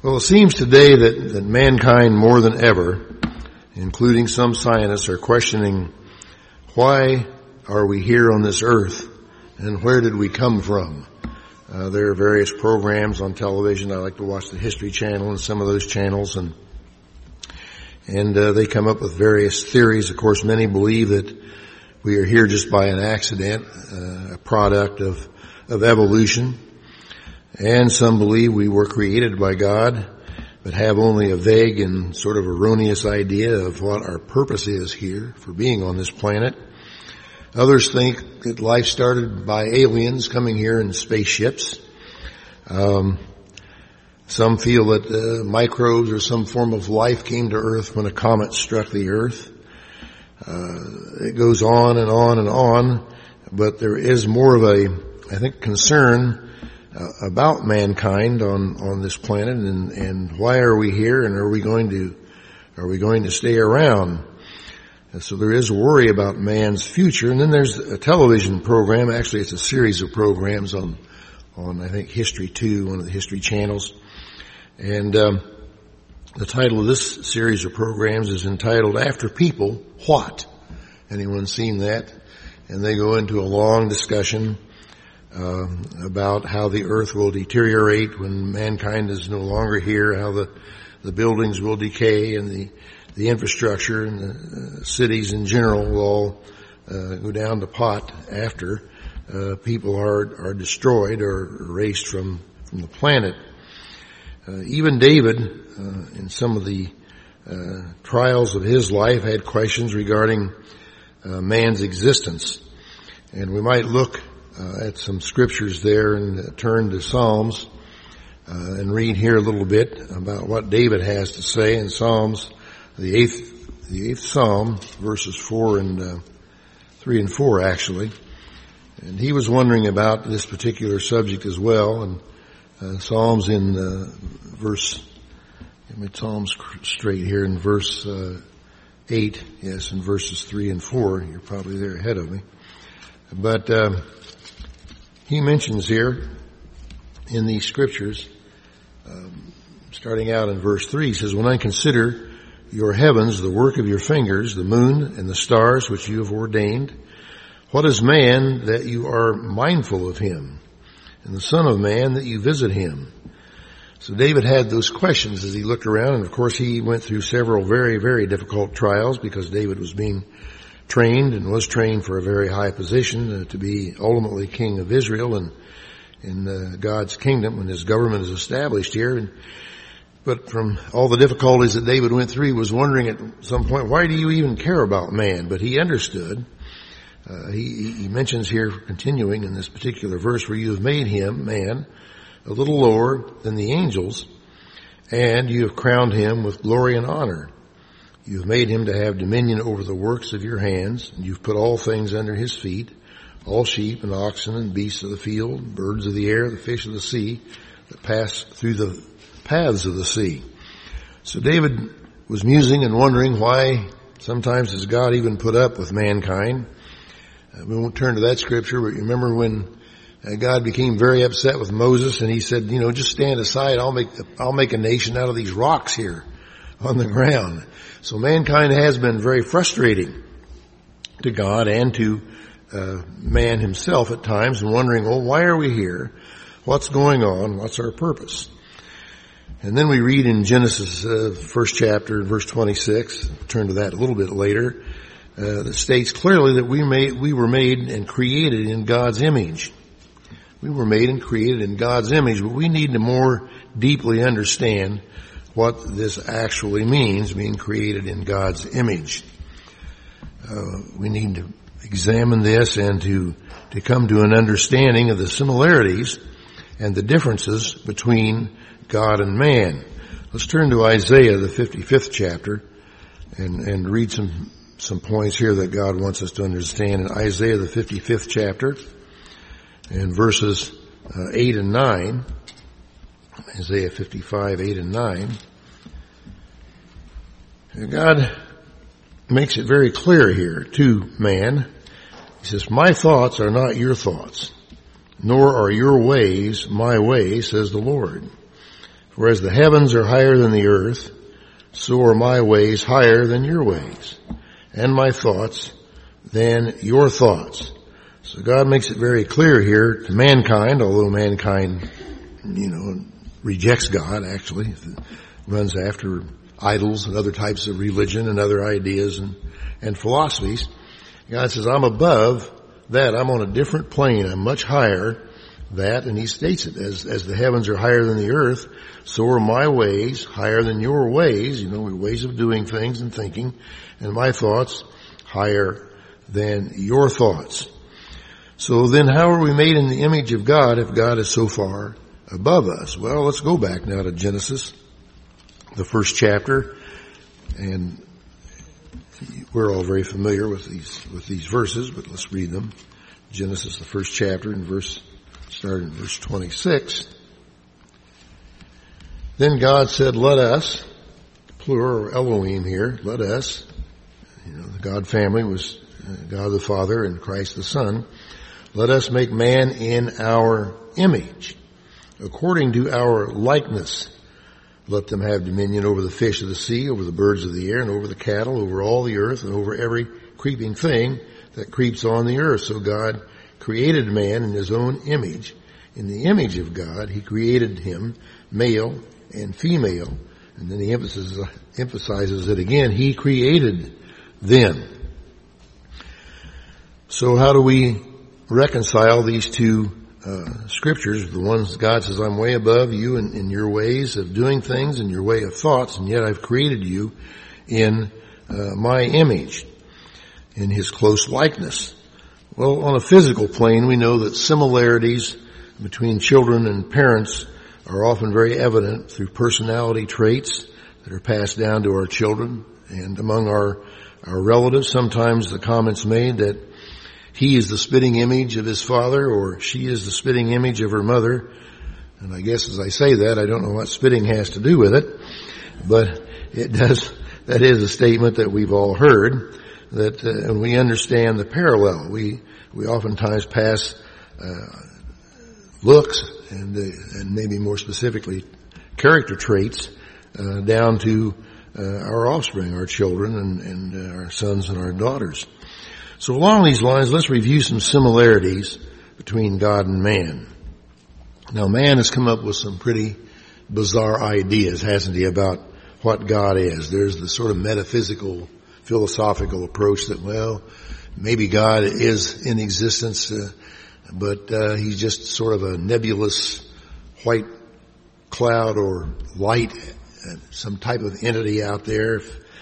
Well, it seems today that mankind more than ever, including some scientists, are questioning why are we here on this earth and where did we come from? There are various programs on television. I like to watch the History Channel and some of those channels, and they come up with various theories. Of course, many believe that we are here just by an accident, a product of evolution. And some believe we were created by God, but have only a vague and sort of erroneous idea of what our purpose is here for being on this planet. Others think that life started by aliens coming here in spaceships. Some feel that microbes or some form of life came to Earth when a comet struck the Earth. It goes on and on and on, but there is more of I think, concern about mankind on this planet, and why are we here, and are we going to stay around? And so there is worry about man's future. And then there's a television program. Actually, it's a series of programs on I think History 2, one of the History channels. And the title of this series of programs is entitled "After People, What?" Anyone seen that? And they go into a long discussion about how the earth will deteriorate when mankind is no longer here, how the buildings will decay, and the infrastructure and the cities in general will all go down the pot after people are destroyed or erased from the planet. Even David, in some of the trials of his life, had questions regarding man's existence. And we might look at some scriptures there and turn to Psalms and read here a little bit about what David has to say in Psalms, the eighth Psalm, verses 3 and 4 actually. And he was wondering about this particular subject as well. And Psalms in verse, get my Psalms straight here, in verse 8, yes, in verses 3 and 4. You're probably there ahead of me. But he mentions here in these scriptures, starting out in verse 3, he says, "When I consider your heavens, the work of your fingers, the moon and the stars which you have ordained, what is man that you are mindful of him, and the son of man that you visit him?" So David had those questions as he looked around, and of course he went through several very, very difficult trials because David was being trained and was trained for a very high position to be ultimately king of Israel and in God's kingdom when his government is established here. But from all the difficulties that David went through, he was wondering at some point, why do you even care about man? But he understood. He mentions here, continuing in this particular verse, where you have made him, man, a little lower than the angels, and you have crowned him with glory and honor. You have made him to have dominion over the works of your hands, and you've put all things under his feet, all sheep and oxen and beasts of the field, birds of the air, the fish of the sea that pass through the paths of the sea. So David was musing and wondering why sometimes does God even put up with mankind. We won't turn to that scripture, but remember when God became very upset with Moses and he said, just stand aside, I'll make a nation out of these rocks here on the ground. So mankind has been very frustrating to God and to man himself at times, and wondering, why are we here? What's going on? What's our purpose? And then we read in Genesis, first chapter, verse 26, turn to that a little bit later, that states clearly that we were made and created in God's image. We were made and created in God's image, but we need to more deeply understand what this actually means, being created in God's image. We need to examine this and to come to an understanding of the similarities and the differences between God and man. Let's turn to Isaiah, the 55th chapter, and read some points here that God wants us to understand. In Isaiah, the 55th chapter, and verses 8 and 9, Isaiah 55, 8 and 9, God makes it very clear here to man. He says, "My thoughts are not your thoughts, nor are your ways my ways, says the Lord. For as the heavens are higher than the earth, so are my ways higher than your ways, and my thoughts than your thoughts. So God makes it very clear here to mankind, although mankind, rejects God actually, runs after idols and other types of religion and other ideas and philosophies. God says, I'm above that. I'm on a different plane. I'm much higher that, and he states it, as the heavens are higher than the earth, so are my ways higher than your ways, ways of doing things and thinking, and my thoughts higher than your thoughts. So then how are we made in the image of God if God is so far above us? Well, let's go back now to Genesis, the first chapter, and we're all very familiar with these verses, but let's read them. Genesis, the first chapter, start in verse 26. Then God said, let us, plural, or Elohim here, let us, the God family was God the Father and Christ the Son, let us make man in our image, according to our likeness. Let them have dominion over the fish of the sea, over the birds of the air, and over the cattle, over all the earth, and over every creeping thing that creeps on the earth. So God created man in his own image. In the image of God, he created him, male and female. And then he emphasizes it again. He created them. So how do we reconcile these two scriptures? The ones God says, I'm way above you in your ways of doing things and your way of thoughts, and yet I've created you in my image, in his close likeness. Well, on a physical plane, we know that similarities between children and parents are often very evident through personality traits that are passed down to our children and among our relatives. Sometimes the comment's made that he is the spitting image of his father, or she is the spitting image of her mother. And I guess as I say that, I don't know what spitting has to do with it, but it does. That is a statement that we've all heard, that and we understand the parallel. We oftentimes pass looks and maybe more specifically character traits down to our offspring, our children, and our sons and our daughters. So along these lines, let's review some similarities between God and man. Now, man has come up with some pretty bizarre ideas, hasn't he, about what God is. There's the sort of metaphysical, philosophical approach that, well, maybe God is in existence, but he's just sort of a nebulous white cloud or light, some type of entity out there.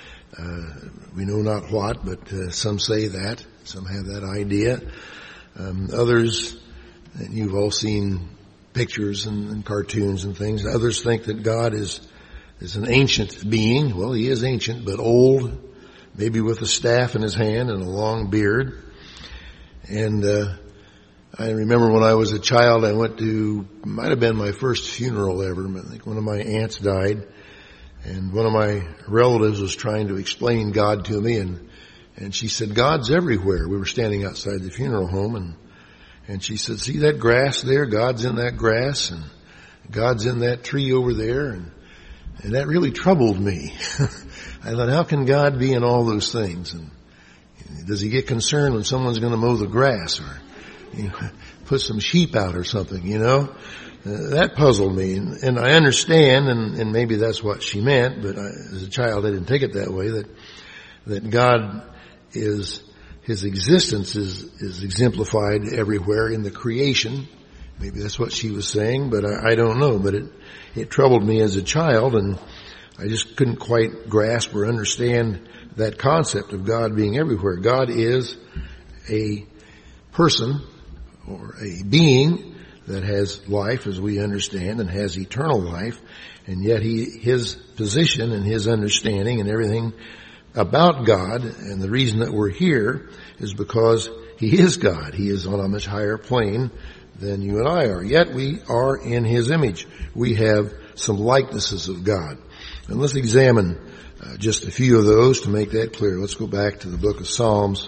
We know not what, but some say that. Some have that idea. Others, and you've all seen pictures and cartoons and things, others think that God is an ancient being. Well, he is ancient, but old, maybe with a staff in his hand and a long beard. And I remember when I was a child, I went to, might have been my first funeral ever. I think one of my aunts died. And one of my relatives was trying to explain God to me, and she said, God's everywhere. We were standing outside the funeral home, and she said, see that grass there? God's in that grass, and God's in that tree over there, and that really troubled me. I thought, how can God be in all those things? And does he get concerned when someone's going to mow the grass or put some sheep out or something, That puzzled me, and I understand, and maybe that's what she meant, but as a child I didn't take it that way, that God his existence is exemplified everywhere in the creation. Maybe that's what she was saying, but I don't know, but it troubled me as a child, and I just couldn't quite grasp or understand that concept of God being everywhere. God is a person or a being that has life as we understand and has eternal life, and yet his position and his understanding and everything about God, and the reason that we're here is because he is God. He is on a much higher plane than you and I are. Yet we are in his image. We have some likenesses of God. And let's examine just a few of those to make that clear. Let's go back to the book of Psalms.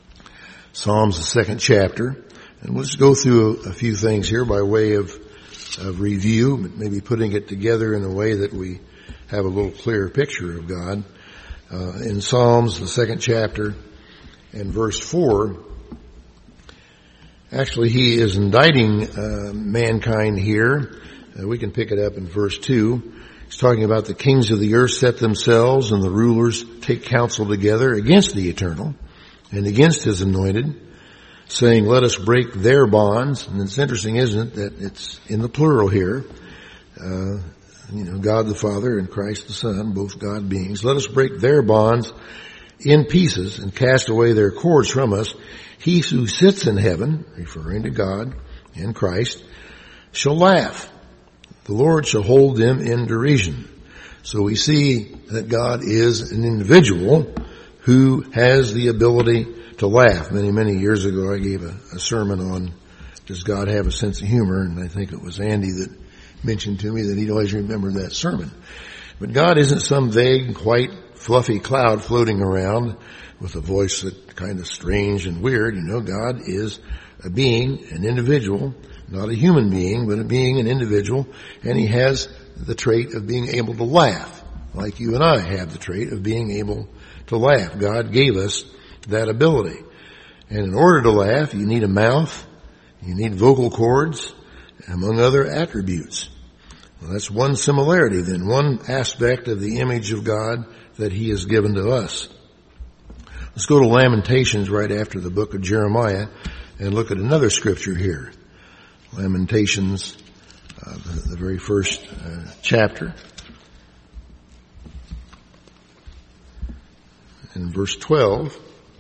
Psalms, the second chapter. And we'll just go through a few things here by way of of review, but maybe putting it together in a way that we have a little clearer picture of God. In Psalms, the 2nd chapter and verse 4, actually he is indicting mankind here. We can pick it up in verse 2. He's talking about the kings of the earth set themselves and the rulers take counsel together against the Eternal and against his anointed, saying, let us break their bonds. And it's interesting, isn't it, that it's in the plural here. God the Father and Christ the Son, both God beings. Let us break their bonds in pieces and cast away their cords from us. He who sits in heaven, referring to God and Christ, shall laugh. The Lord shall hold them in derision. So we see that God is an individual who has the ability to laugh. Many, many years ago I gave a sermon on does God have a sense of humor, and I think it was Andy that mentioned to me that he'd always remember that sermon. But God isn't some vague, white, fluffy cloud floating around with a voice that's kind of strange and weird. God is a being, an individual, not a human being, but a being, an individual, and he has the trait of being able to laugh, like you and I have the trait of being able to laugh. God gave us that ability. And in order to laugh, you need a mouth, you need vocal cords, among other attributes. Well, that's one similarity then, one aspect of the image of God that he has given to us. Let's go to Lamentations right after the book of Jeremiah and look at another scripture here. Lamentations, the very first chapter. In verse 12,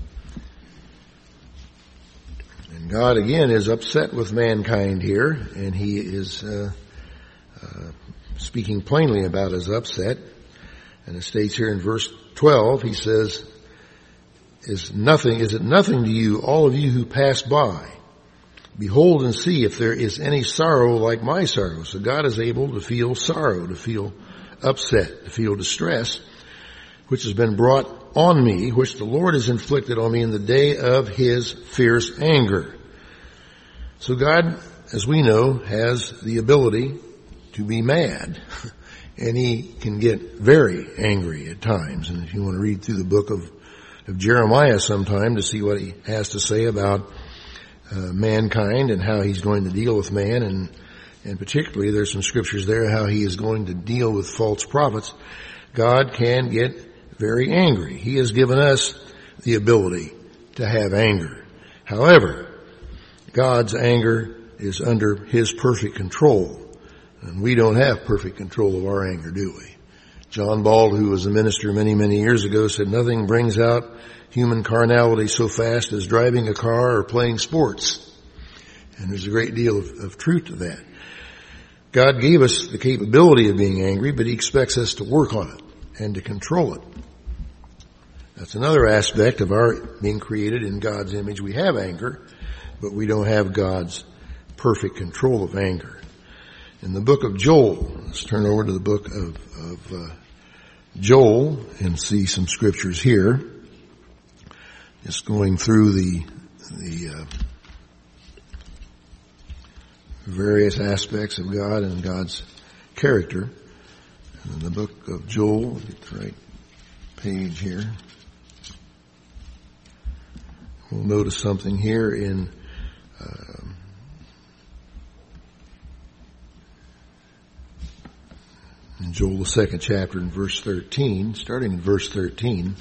and God again is upset with mankind here, and he is speaking plainly about his upset. And it states here in verse 12, he says, is it nothing to you, all of you who pass by? Behold and see if there is any sorrow like my sorrow. So God is able to feel sorrow, to feel upset, to feel distress, which has been brought on me, which the Lord has inflicted on me in the day of his fierce anger. So God, as we know, has the ability to be mad. And he can get very angry at times. And if you want to read through the book of Jeremiah sometime to see what he has to say about mankind and how he's going to deal with man, and particularly there's some scriptures there how he is going to deal with false prophets, God can get very angry. He has given us the ability to have anger. However, God's anger is under his perfect control. And we don't have perfect control of our anger, do we? John Bald, who was a minister many, many years ago, said nothing brings out human carnality so fast as driving a car or playing sports. And there's a great deal of truth to that. God gave us the capability of being angry, but he expects us to work on it and to control it. That's another aspect of our being created in God's image. We have anger, but we don't have God's perfect control of anger. In the book of Joel, let's turn over to the book of Joel and see some scriptures here. Just going through the various aspects of God and God's character. In the book of Joel, get the right page here. We'll notice something here in Joel, the 2nd chapter, in verse 13, starting in verse 13.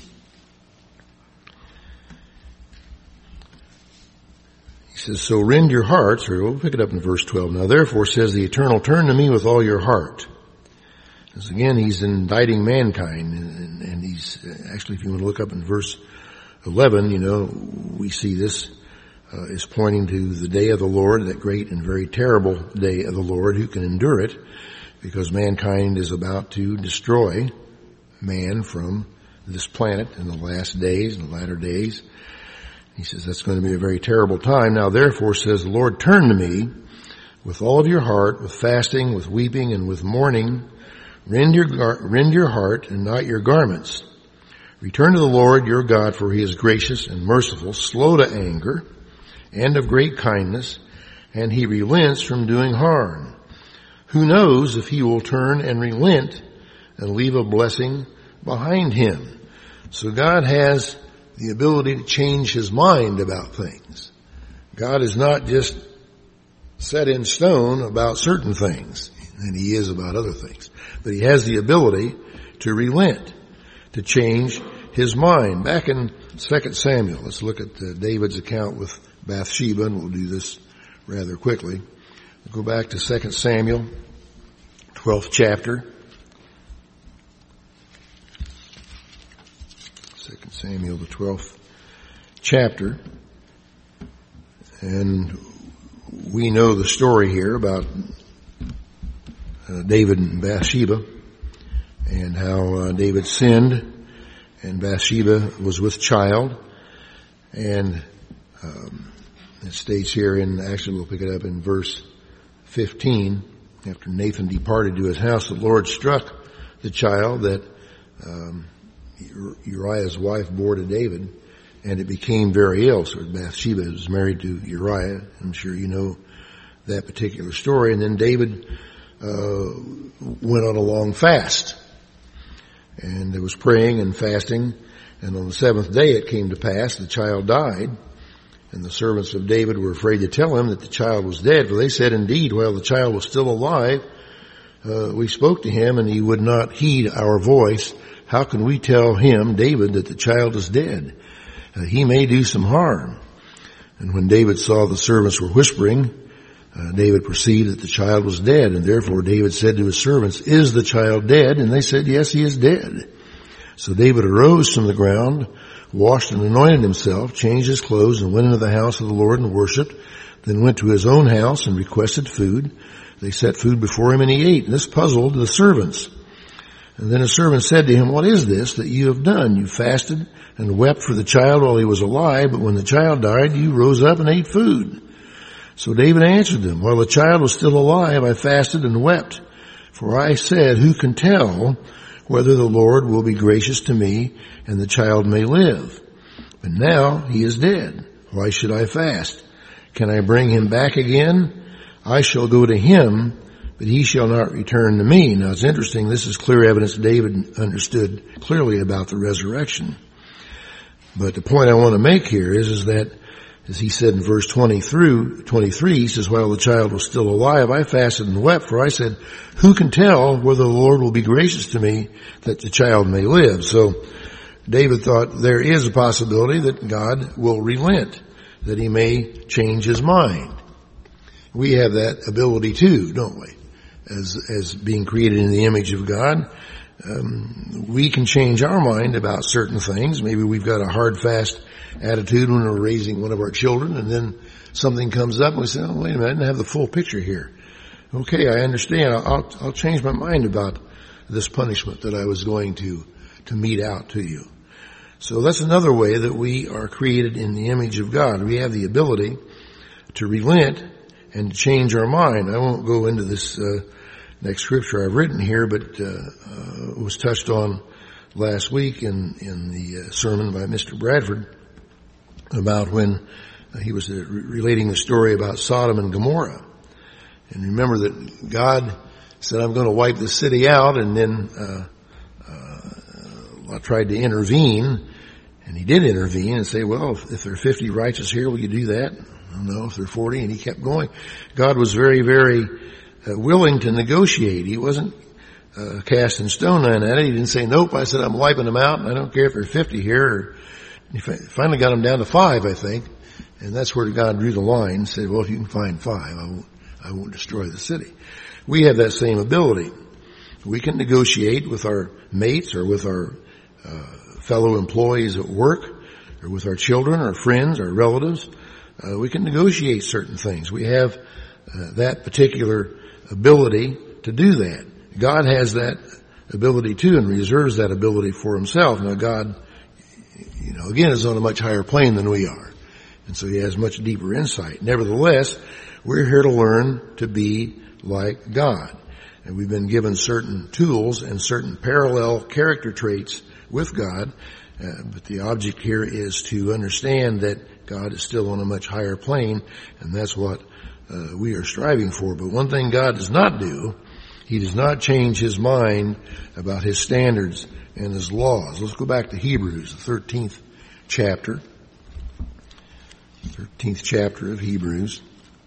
He says, so rend your hearts, or we'll pick it up in verse 12. Now therefore says the Eternal, turn to me with all your heart. Because again, he's indicting mankind, and he's, actually if you want to look up in verse 11, we see this is pointing to the day of the Lord, that great and very terrible day of the Lord. Who can endure it? Because mankind is about to destroy man from this planet in the last days, in the latter days. He says that's going to be a very terrible time. Now therefore says the Lord, turn to me with all of your heart, with fasting, with weeping, and with mourning. Rend your heart and not your garments. Return to the Lord your God, for he is gracious and merciful, slow to anger, and of great kindness, and he relents from doing harm. Who knows if he will turn and relent and leave a blessing behind him? So God has the ability to change his mind about things. God is not just set in stone about certain things, and he is about other things. But he has the ability to relent, to change his mind. Back in 2 Samuel, let's look at David's account with Bathsheba, and we'll do this rather quickly. We'll go back to 2 Samuel, 12th chapter. 2 Samuel, the 12th chapter. And we know the story here about David and Bathsheba, and how David sinned, and Bathsheba was with child. And it states here actually we'll pick it up in verse 15, after Nathan departed to his house, the Lord struck the child that Uriah's wife bore to David, and it became very ill. So Bathsheba was married to Uriah. I'm sure you know that particular story. And then David went on a long fast, and there was praying and fasting. And on the seventh day it came to pass, the child died. And the servants of David were afraid to tell him that the child was dead, for they said, indeed, while the child was still alive, we spoke to him, and he would not heed our voice. How can we tell him, David, that the child is dead? He may do some harm. And when David saw the servants were whispering, David perceived that the child was dead. And therefore David said to his servants, is the child dead? And they said, yes, he is dead. So David arose from the ground, washed and anointed himself, changed his clothes, and went into the house of the Lord and worshipped, then went to his own house and requested food. They set food before him, and he ate. And this puzzled the servants. And then his servant said to him, what is this that you have done? You fasted and wept for the child while he was alive, but when the child died, you rose up and ate food. So David answered them, while the child was still alive, I fasted and wept. For I said, who can tell whether the Lord will be gracious to me and the child may live? But now he is dead. Why should I fast? Can I bring him back again? I shall go to him, but he shall not return to me. Now it's interesting, this is clear evidence David understood clearly about the resurrection. But the point I want to make here is that, as he said in verse 20 through 23, he says, while the child was still alive, I fasted and wept, for I said, who can tell whether the Lord will be gracious to me that the child may live? So David thought there is a possibility that God will relent, that he may change his mind. We have that ability too, don't we? As being created in the image of God, we can change our mind about certain things. Maybe we've got a hard, fast attitude when we're raising one of our children, and then something comes up and we say, oh, wait a minute, I didn't have the full picture here. Okay, I understand. I'll change my mind about this punishment that I was going to mete out to you. So that's another way that we are created in the image of God. We have the ability to relent and to change our mind. I won't go into this next scripture I've written here, but it was touched on last week in the sermon by Mr. Bradford about when he was relating the story about Sodom and Gomorrah. And remember that God said, I'm going to wipe the city out, and then Lot tried to intervene, and he did intervene and say, well, if there are 50 righteous here, will you do that? I don't know, if there are 40, and he kept going. God was very, very willing to negotiate. He wasn't casting stone on it. He didn't say, nope, I said, I'm wiping them out, and I don't care if there are 50 here. He finally got them down to 5, I think, and that's where God drew the line and said, well, if you can find 5, I won't destroy the city. We have that same ability. We can negotiate with our mates or with our fellow employees at work or with our children, our friends, our relatives. We can negotiate certain things. We have that particular ability to do that. God has that ability too and reserves that ability for himself. Now God, again, is on a much higher plane than we are. And so he has much deeper insight. Nevertheless, we're here to learn to be like God. And we've been given certain tools and certain parallel character traits with God. But the object here is to understand that God is still on a much higher plane, and that's what we are striving for. But one thing God does not do, He does not change His mind about His standards and His laws. Let's go back to Hebrews, the 13th chapter. 13th chapter of Hebrews.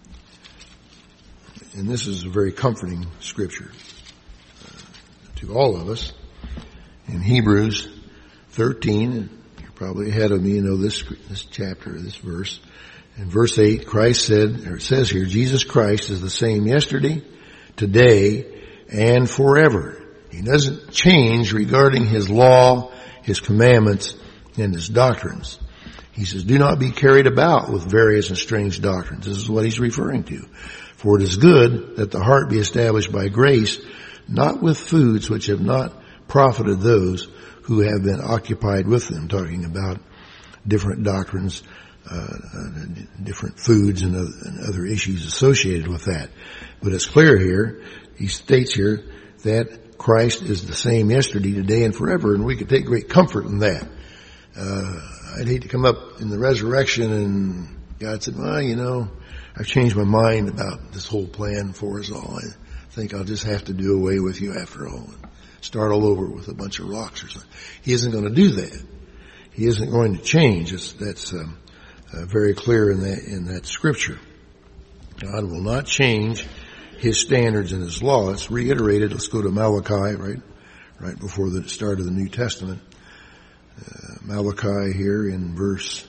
And this is a very comforting scripture to all of us. In Hebrews 13, you're probably ahead of me, you know this chapter, this verse. In verse 8, Christ said, or it says here, Jesus Christ is the same yesterday, today, and forever. He doesn't change regarding His law, His commandments, and His doctrines. He says, do not be carried about with various and strange doctrines. This is what He's referring to. For it is good that the heart be established by grace, not with foods which have not profited those who have been occupied with them. Talking about different doctrines, different foods and other issues associated with that. But it's clear here, he states here, that Christ is the same yesterday, today, and forever, and we can take great comfort in that. I'd hate to come up in the resurrection and God said, well, you know, I've changed my mind about this whole plan for us all. I think I'll just have to do away with you after all and start all over with a bunch of rocks or something. He isn't going to do that. He isn't going to change. That's very clear in that scripture. God will not change His standards and His law. It's reiterated. Let's go to Malachi, right before the start of the New Testament. Malachi here in verse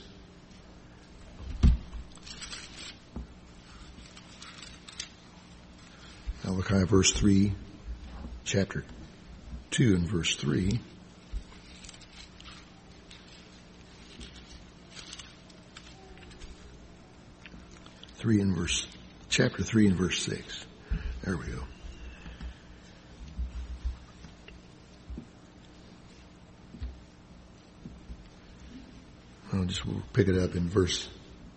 3, chapter 2 and verse 3. Chapter 3 and verse 6. There we go. We'll pick it up in verse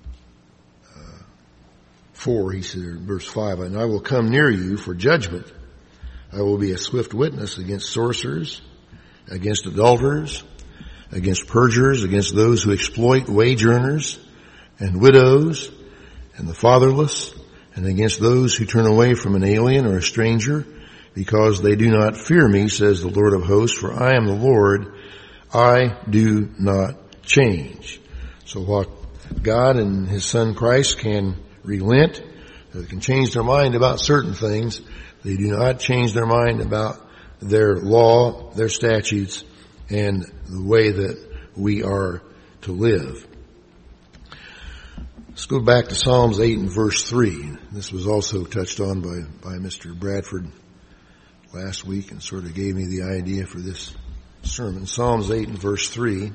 4. He said, verse 5, and I will come near you for judgment. I will be a swift witness against sorcerers, against adulterers, against perjurers, against those who exploit wage earners and widows and the fatherless, and against those who turn away from an alien or a stranger, because they do not fear me, says the Lord of hosts, for I am the Lord, I do not change. So while God and His Son Christ can relent, they can change their mind about certain things, they do not change their mind about their law, their statutes, and the way that we are to live. Let's go back to Psalms 8 and verse 3. This was also touched on by Mr. Bradford last week and sort of gave me the idea for this sermon. Psalms 8 and verse 3.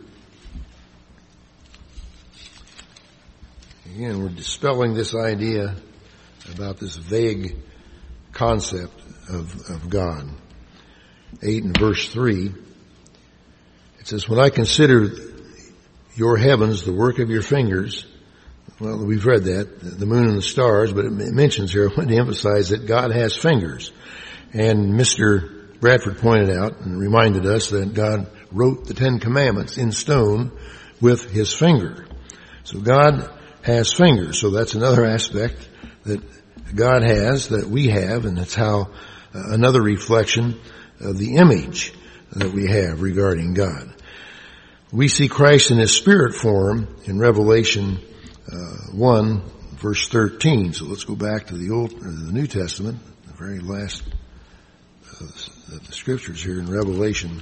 Again, we're dispelling this idea about this vague concept of God. 8 and verse 3. It says, when I consider your heavens, the work of your fingers. Well, we've read that, the moon and the stars, but it mentions here, I want to emphasize that God has fingers. And Mr. Bradford pointed out and reminded us that God wrote the 10 Commandments in stone with His finger. So God has fingers. So that's another aspect that God has, that we have, and that's how another reflection of the image that we have regarding God. We see Christ in His spirit form in Revelation 1 verse 13. So let's go back to the New Testament, the very last of the scriptures here in Revelation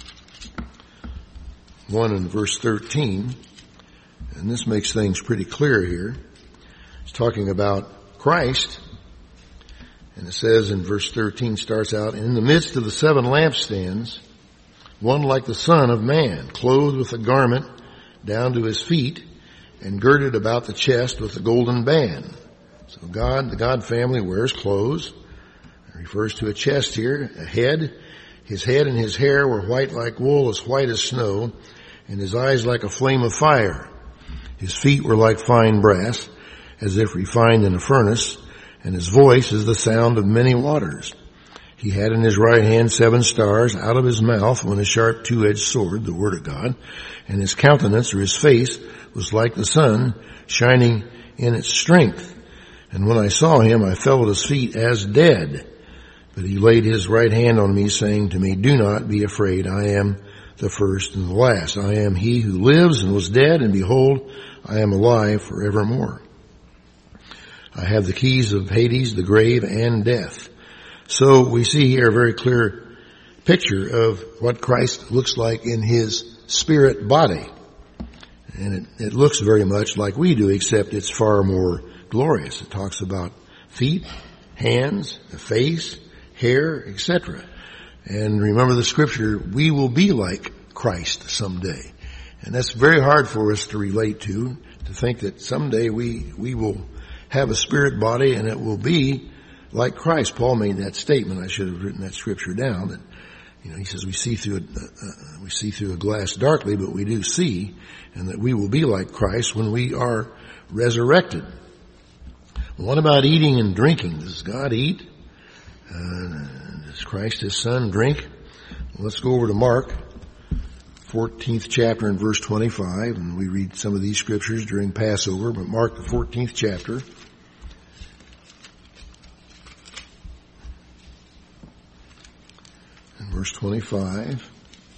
1 and verse 13. And this makes things pretty clear here. It's talking about Christ. And it says in verse 13, starts out, in the midst of the 7 lampstands, one like the Son of Man, clothed with a garment down to his feet, and girded about the chest with a golden band. So God, the God family, wears clothes. It refers to a chest here, a head. His head and his hair were white like wool, as white as snow, and his eyes like a flame of fire. His feet were like fine brass, as if refined in a furnace, and his voice is the sound of many waters. He had in his right hand 7 stars. Out of his mouth went a sharp 2-edged sword, the word of God, and his countenance or his face was like the sun shining in its strength. And when I saw him, I fell at his feet as dead. But he laid his right hand on me, saying to me, do not be afraid. I am the first and the last. I am he who lives and was dead, and behold, I am alive forevermore. I have the keys of Hades, the grave, and death. So we see here a very clear picture of what Christ looks like in his spirit body. And it looks very much like we do, except it's far more glorious. It talks about feet, hands, a face, hair, etc. And remember the scripture, we will be like Christ someday. And that's very hard for us to relate to think that someday we will have a spirit body and it will be like Christ. Paul made that statement. I should have written that scripture down. That, he says we see through a glass darkly, but we do see, and that we will be like Christ when we are resurrected. What about eating and drinking? Does God eat? Does Christ, his son, drink? Well, let's go over to Mark, 14th chapter and verse 25, and we read some of these scriptures during Passover, but Mark, the 14th chapter. And verse 25.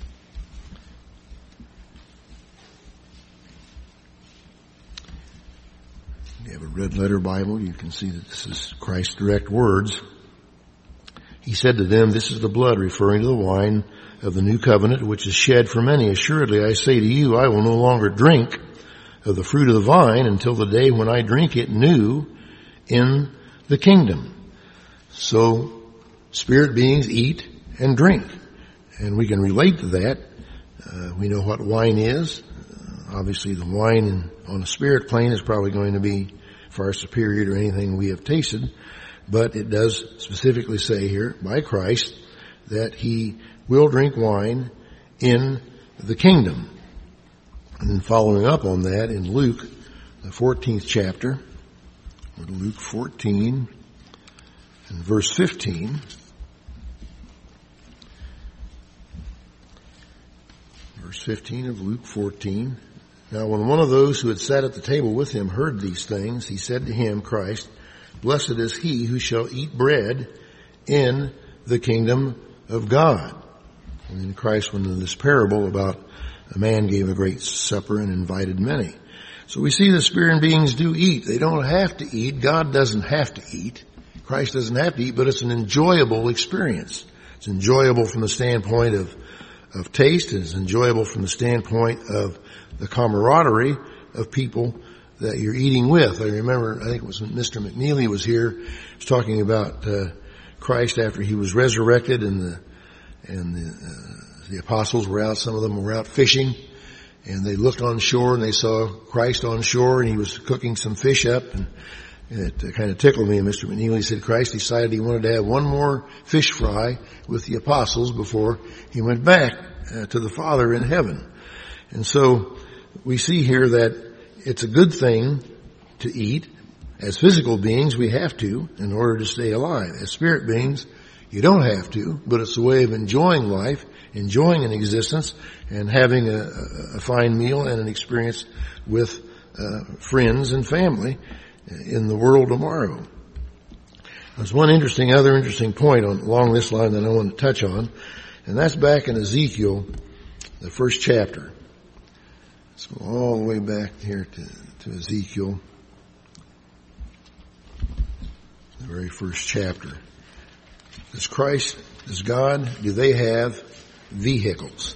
If you have a red letter Bible, you can see that this is Christ's direct words. He said to them, this is the blood, referring to the wine of the new covenant, which is shed for many. Assuredly, I say to you, I will no longer drink of the fruit of the vine until the day when I drink it new in the kingdom. So, spirit beings eat and drink. And we can relate to that. We know what wine is. Obviously, the wine on a spirit plane is probably going to be far superior to anything we have tasted. But it does specifically say here, by Christ, that he will drink wine in the kingdom. And then following up on that in Luke, the 14th chapter, or Luke 14 and verse 15. Verse 15 of Luke 14. Now when one of those who had sat at the table with him heard these things, he said to him, Christ, blessed is he who shall eat bread in the kingdom of God. And then Christ went into this parable about a man gave a great supper and invited many. So we see the spirit beings do eat. They don't have to eat. God doesn't have to eat. Christ doesn't have to eat, but it's an enjoyable experience. It's enjoyable from the standpoint of taste. It's enjoyable from the standpoint of the camaraderie of people that you're eating with. I remember, I think it was when Mr. McNeely was here, he was talking about Christ after he was resurrected, and the apostles were out. Some of them were out fishing, and they looked on shore and they saw Christ on shore, and he was cooking some fish up, and it kind of tickled me. And Mr. McNeely said Christ decided he wanted to have one more fish fry with the apostles before he went back to the Father in heaven. And so we see here that it's a good thing to eat. As physical beings, we have to in order to stay alive. As spirit beings, you don't have to, but it's a way of enjoying life, enjoying an existence, and having a fine meal and an experience with friends and family in the world tomorrow. There's one other interesting point along this line that I want to touch on, and that's back in Ezekiel, the first chapter. Let's go all the way back here to Ezekiel, the very first chapter. Does Christ, does God, do they have vehicles?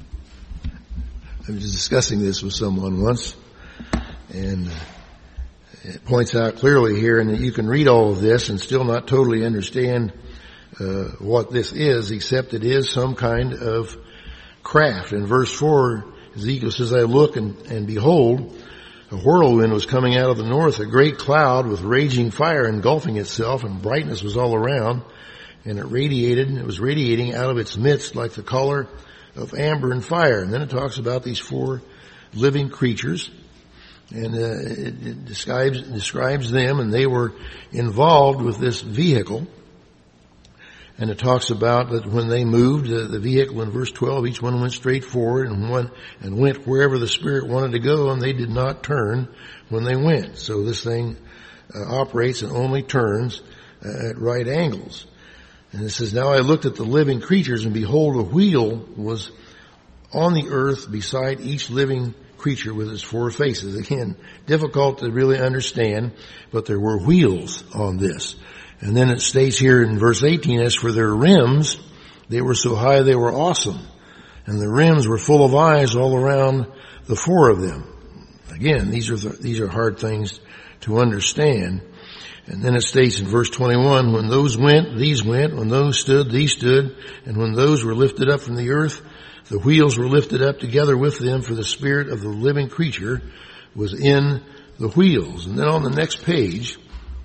I was discussing this with someone once, and it points out clearly here, and that you can read all of this and still not totally understand what this is, except it is some kind of craft. In verse 4, Ezekiel says, I look and behold, a whirlwind was coming out of the north, a great cloud with raging fire engulfing itself, and brightness was all around, and it was radiating out of its midst like the color of amber and fire. And then it talks about these four living creatures, and it describes them, and they were involved with this vehicle. And it talks about that when they moved, the vehicle in verse 12, each one went straight forward and went wherever the Spirit wanted to go, and they did not turn when they went. So this thing operates and only turns at right angles. And it says, now I looked at the living creatures, and behold, a wheel was on the earth beside each living creature with its four faces. Again, difficult to really understand, but there were wheels on this. And then it states here in verse 18, as for their rims, they were so high they were awesome. And the rims were full of eyes all around the four of them. Again, these are hard things to understand. And then it states in verse 21, when those went, these went. When those stood, these stood. And when those were lifted up from the earth, the wheels were lifted up together with them, for the spirit of the living creature was in the wheels. And then on the next page,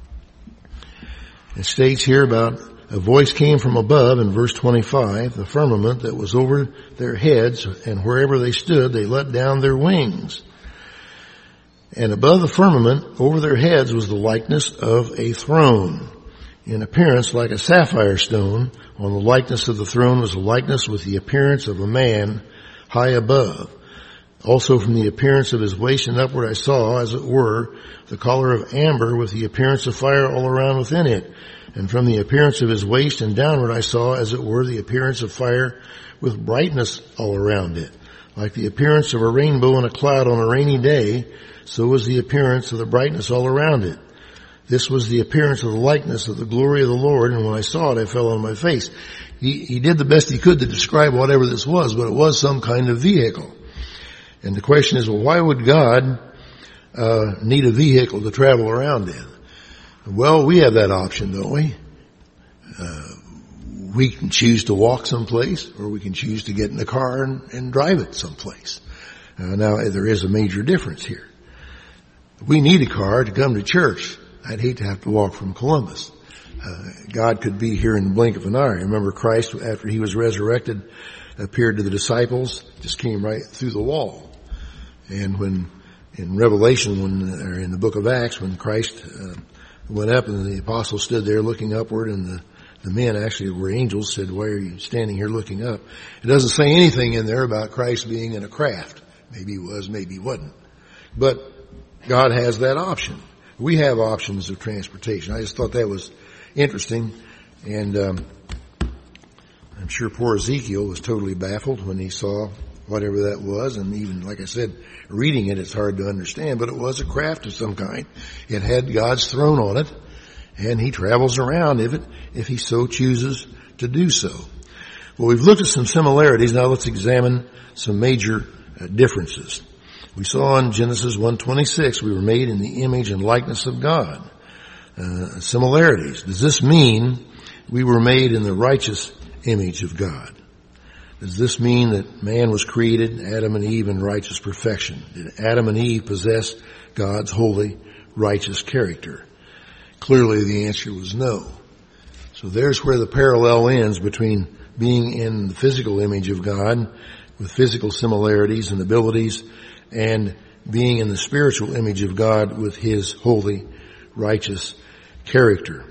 it states here about a voice came from above in verse 25, the firmament that was over their heads, and wherever they stood, they let down their wings. And above the firmament, over their heads, was the likeness of a throne, in appearance like a sapphire stone. On the likeness of the throne was a likeness with the appearance of a man high above. Also from the appearance of his waist and upward I saw, as it were, the color of amber with the appearance of fire all around within it. And from the appearance of his waist and downward I saw, as it were, the appearance of fire with brightness all around it. Like the appearance of a rainbow in a cloud on a rainy day, so was the appearance of the brightness all around it. This was the appearance of the likeness of the glory of the Lord, and when I saw it, I fell on my face. He did the best he could to describe whatever this was, but it was some kind of vehicle. And the question is, well, why would God need a vehicle to travel around in? Well, we have that option, don't we? We can choose to walk someplace, or we can choose to get in the car and drive it someplace. Now, there is a major difference here. We need a car to come to church. I'd hate to have to walk from Columbus. God could be here in the blink of an eye. Remember, Christ, after he was resurrected, appeared to the disciples, just came right through the wall. And when in Revelation, or in the book of Acts, when Christ went up and the apostles stood there looking upward, and the men actually were angels, said, why are you standing here looking up? It doesn't say anything in there about Christ being in a craft. Maybe he was, maybe he wasn't. But God has that option. We have options of transportation. I just thought that was interesting. And I'm sure poor Ezekiel was totally baffled when he saw whatever that was. And even, like I said, reading it, it's hard to understand. But it was a craft of some kind. It had God's throne on it. And he travels around if he so chooses to do so. Well, we've looked at some similarities. Now let's examine some major differences. We saw in Genesis 1:26, we were made in the image and likeness of God. Similarities. Does this mean we were made in the righteous image of God? Does this mean that man was created, Adam and Eve, in righteous perfection? Did Adam and Eve possess God's holy, righteous character? Clearly the answer was no. So there's where the parallel ends between being in the physical image of God with physical similarities and abilities, and being in the spiritual image of God with his holy, righteous character.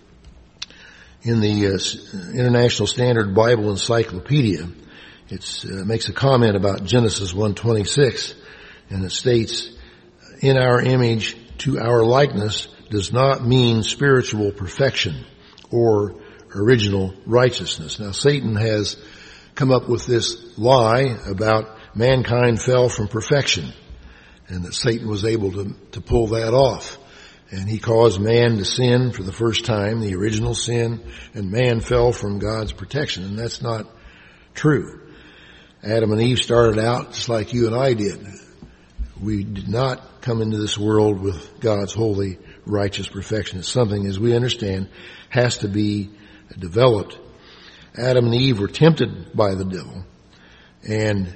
In the International Standard Bible Encyclopedia, it makes a comment about Genesis 1:26, and it states, in our image to our likeness does not mean spiritual perfection or original righteousness. Now, Satan has come up with this lie about mankind fell from perfection, and that Satan was able to pull that off. And he caused man to sin for the first time, the original sin, and man fell from God's protection. And that's not true. Adam and Eve started out just like you and I did. We did not come into this world with God's holy, righteous perfection. It's something, as we understand, has to be developed. Adam and Eve were tempted by the devil, and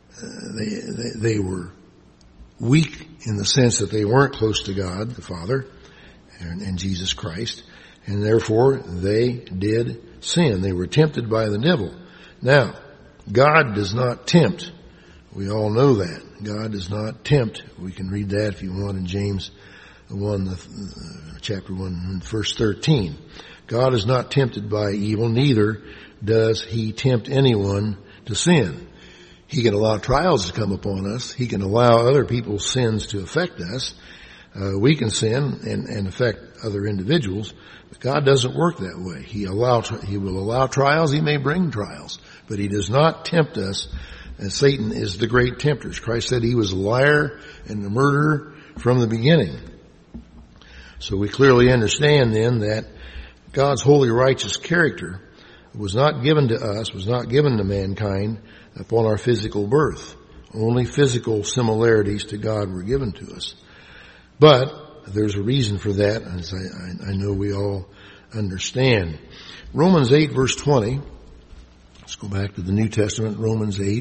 they were weak in the sense that they weren't close to God, the Father, and Jesus Christ, and therefore they did sin. They were tempted by the devil. Now, God does not tempt. We all know that. God does not tempt. We can read that if you want in James 1, chapter 1, verse 13. God is not tempted by evil, neither does he tempt anyone to sin. He can allow trials to come upon us. He can allow other people's sins to affect us. We can sin and affect other individuals, but God doesn't work that way. He will allow trials. He may bring trials, but He does not tempt us. And Satan is the great tempter. Christ said he was a liar and a murderer from the beginning. So we clearly understand then that God's holy righteous character was not given to us, was not given to mankind upon our physical birth. Only physical similarities to God were given to us. But there's a reason for that, as I know we all understand. Romans 8 verse 20. Let's go back to the New Testament, Romans 8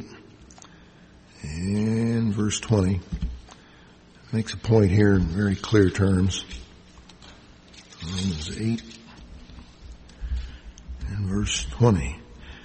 and verse 20. Makes a point here in very clear terms. Romans 8 and verse 20.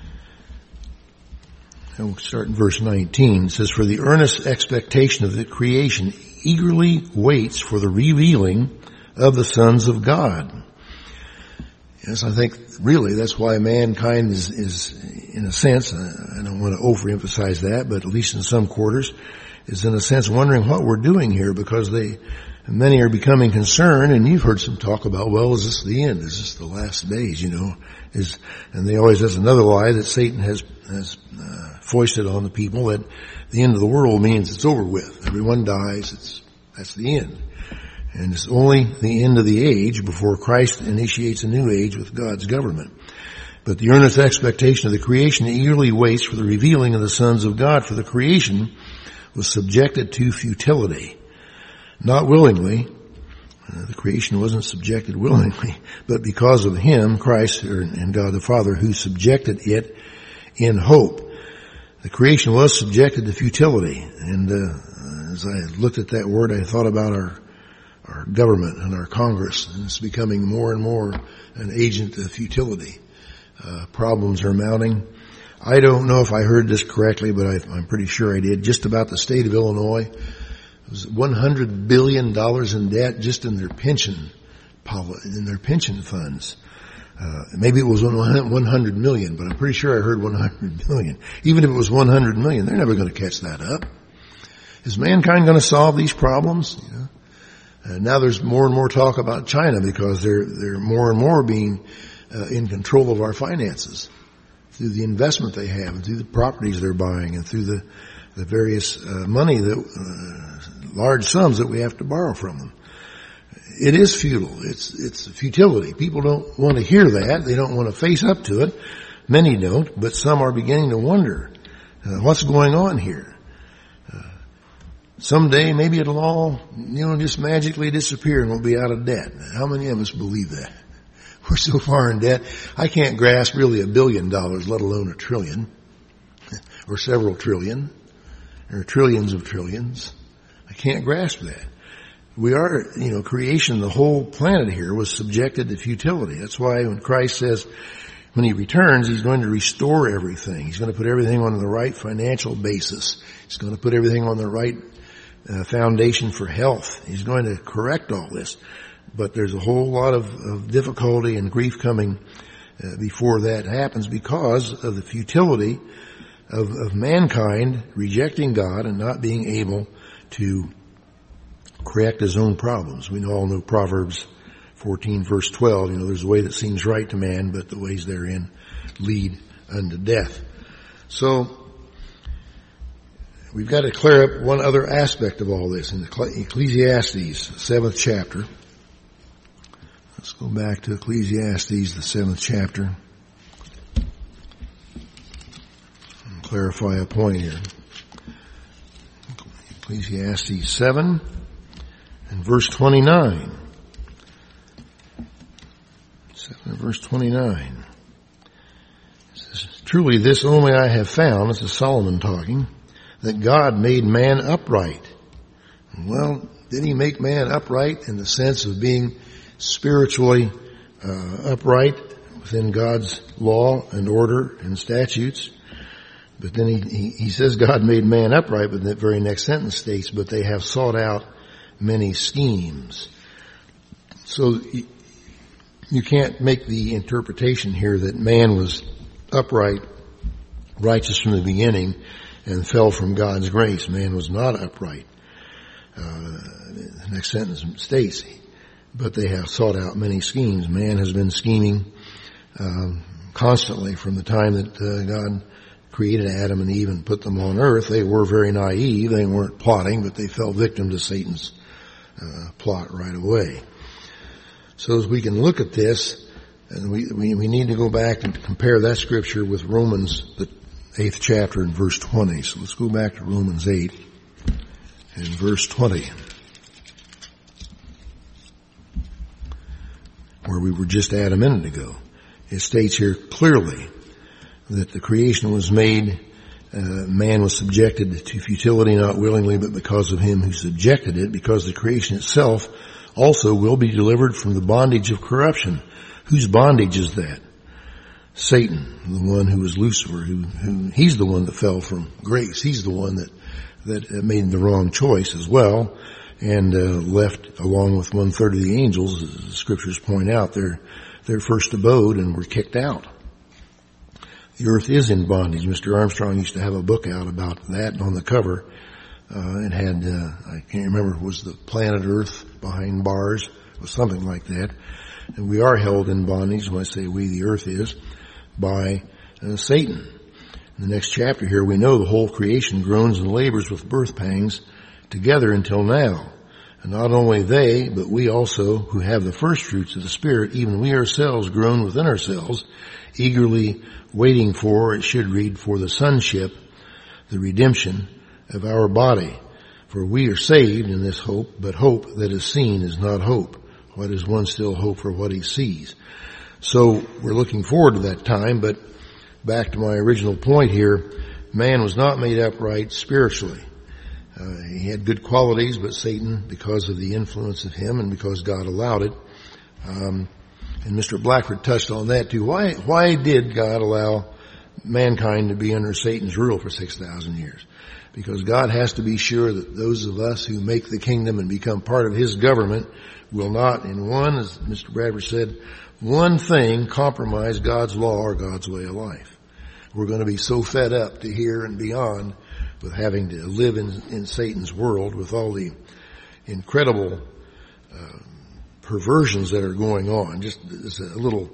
And we'll start in verse 19. It says, "For the earnest expectation of the creation eagerly waits for the revealing of the sons of God." Yes, I think really that's why mankind is in a sense, I don't want to overemphasize that, but at least in some quarters, is in a sense wondering what we're doing here, because many are becoming concerned, and you've heard some talk about, well, is this the end? Is this the last days, and they always, there's another lie that Satan has foisted on the people, that the end of the world means it's over with. Everyone dies, that's the end. And it's only the end of the age before Christ initiates a new age with God's government. But the earnest expectation of the creation eagerly waits for the revealing of the sons of God, for the creation was subjected to futility. Not willingly. The creation wasn't subjected willingly, but because of Him, Christ, and God the Father, who subjected it in hope. The creation was subjected to futility. And as I looked at that word, I thought about our government and our Congress, and it's becoming more and more an agent of futility. Problems are mounting. I don't know if I heard this correctly, but I'm pretty sure I did. Just about the state of Illinois, it was $100 billion in debt just in their pension funds. Maybe it was 100 million, but I'm pretty sure I heard 100 million. Even if it was 100 million, they're never going to catch that up. Is mankind going to solve these problems? Now there's more and more talk about China, because they're more and more being in control of our finances through the investment they have, and through the properties they're buying, and through the various money large sums that we have to borrow from them. It is futile. It's futility. People don't want to hear that. They don't want to face up to it. Many don't, but some are beginning to wonder what's going on here. Someday maybe it'll all, just magically disappear and we'll be out of debt. How many of us believe that? We're so far in debt. I can't grasp really $1 billion, let alone $1 trillion, or several trillion, or trillions of trillions. I can't grasp that. We are, creation, the whole planet here was subjected to futility. That's why when Christ says, when He returns, He's going to restore everything. He's going to put everything on the right financial basis. He's going to put everything on the right foundation for health. He's going to correct all this. But there's a whole lot of difficulty and grief coming before that happens, because of the futility of mankind rejecting God and not being able to correct his own problems. We all know Proverbs 14 verse 12, there's a way that seems right to man, but the ways therein lead unto death. So we've got to clear up one other aspect of all this in Ecclesiastes, 7th chapter. Let's go back to Ecclesiastes, the 7th chapter, and clarify a point here. Ecclesiastes 7 and verse 29. 7 and verse 29. It says, "Truly this only I have found," this is Solomon talking, "that God made man upright." Well, did He make man upright in the sense of being spiritually upright within God's law and order and statutes? But then he says God made man upright, but the very next sentence states, "But they have sought out many schemes." So you can't make the interpretation here that man was upright, righteous from the beginning, and fell from God's grace. Man was not upright. The next sentence states, but they have sought out many schemes. Man has been scheming constantly from the time that God created Adam and Eve and put them on earth. They were very naive. They weren't plotting, but they fell victim to Satan's plot right away. So as we can look at this, and we need to go back and compare that scripture with Romans, the 8th chapter and verse 20. So let's go back to Romans 8 and verse 20, where we were just at a minute ago. It states here clearly that the creation was made, man was subjected to futility not willingly, but because of him who subjected it, because the creation itself also will be delivered from the bondage of corruption. Whose bondage is that? Satan, the one who was Lucifer, he's the one that fell from grace. He's the one that made the wrong choice as well, and left along with 1/3 of the angels, as the scriptures point out, their first abode, and were kicked out. The earth is in bondage. Mr. Armstrong used to have a book out about that, and on the cover it had, I can't remember, it was the planet Earth behind bars, or something like that. And we are held in bondage, when I say we, the earth is, by Satan. In the next chapter here, we know the whole creation groans and labors with birth pangs together until now. And not only they, but we also, who have the first fruits of the Spirit, even we ourselves groan within ourselves, eagerly waiting for, it should read, for the sonship, the redemption of our body. For we are saved in this hope, but hope that is seen is not hope. Why does one still hope for what he sees? So we're looking forward to that time, but back to my original point here, man was not made upright spiritually. He had good qualities, but Satan, because of the influence of him and because God allowed it, and Mr. Blackford touched on that too. Why did God allow mankind to be under Satan's rule for 6,000 years? Because God has to be sure that those of us who make the kingdom and become part of his government will not, in one, as Mr. Bradford said, one thing compromise God's law or God's way of life. We're going to be so fed up to here and beyond with having to live in Satan's world with all the incredible perversions that are going on. Just as a little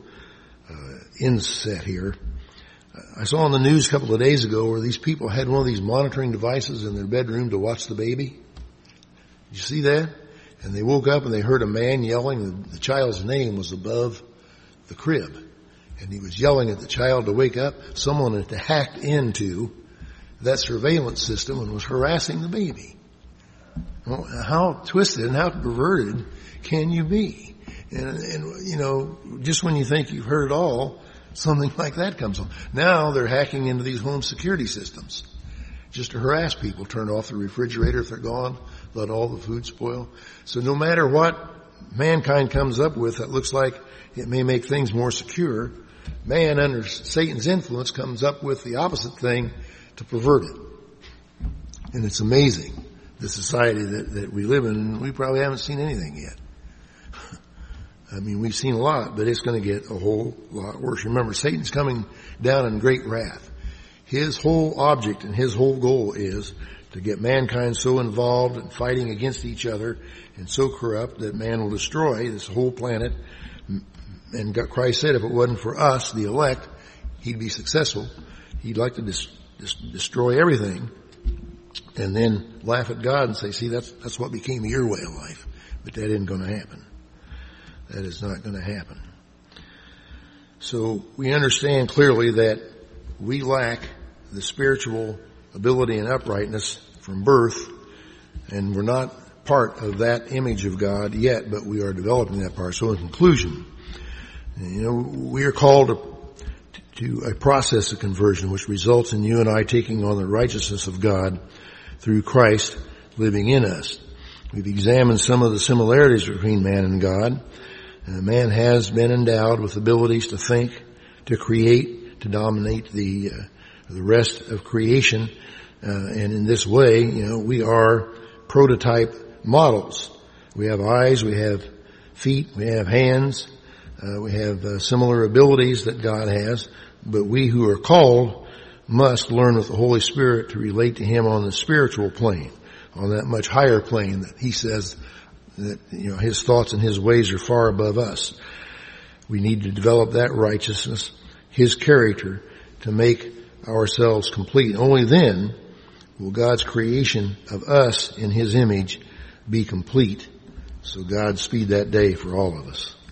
inset here. I saw on the news a couple of days ago where these people had one of these monitoring devices in their bedroom to watch the baby. Did you see that? And they woke up and they heard a man yelling. The child's name was above the crib. And he was yelling at the child to wake up. Someone had hacked into that surveillance system and was harassing the baby. Well, how twisted and how perverted can you be? And you know, just when you think you've heard it all, something like that comes on. Now they're hacking into these home security systems just to harass people. Turn off the refrigerator if they're gone. Let all the food spoil. So no matter what mankind comes up with that looks like it may make things more secure, man under Satan's influence comes up with the opposite thing to pervert it. And it's amazing, the society that we live in, and we probably haven't seen anything yet. I mean, we've seen a lot, but it's going to get a whole lot worse. Remember, Satan's coming down in great wrath. His whole object and his whole goal is to get mankind so involved and fighting against each other and so corrupt that man will destroy this whole planet. And Christ said if it wasn't for us, the elect, he'd be successful. He'd like to destroy everything and then laugh at God and say, see, that's what became your way of life. But that isn't going to happen. That is not going to happen. So we understand clearly that we lack the spiritual ability and uprightness from birth, and we're not part of that image of God yet, but we are developing that part. So in conclusion, you know, we are called to a process of conversion which results in you and I taking on the righteousness of God through Christ living in us. We've examined some of the similarities between man and God. Man has been endowed with abilities to think, to create, to dominate the rest of creation. And in this way, you know, we are prototype models. We have eyes, we have feet, we have hands, we have similar abilities that God has, but we who are called must learn with the Holy Spirit to relate to Him on the spiritual plane. on that much higher plane that he says that, his thoughts and his ways are far above us. We need to develop that righteousness, his character, to make ourselves complete. Only then will God's creation of us in his image be complete. So God speed that day for all of us.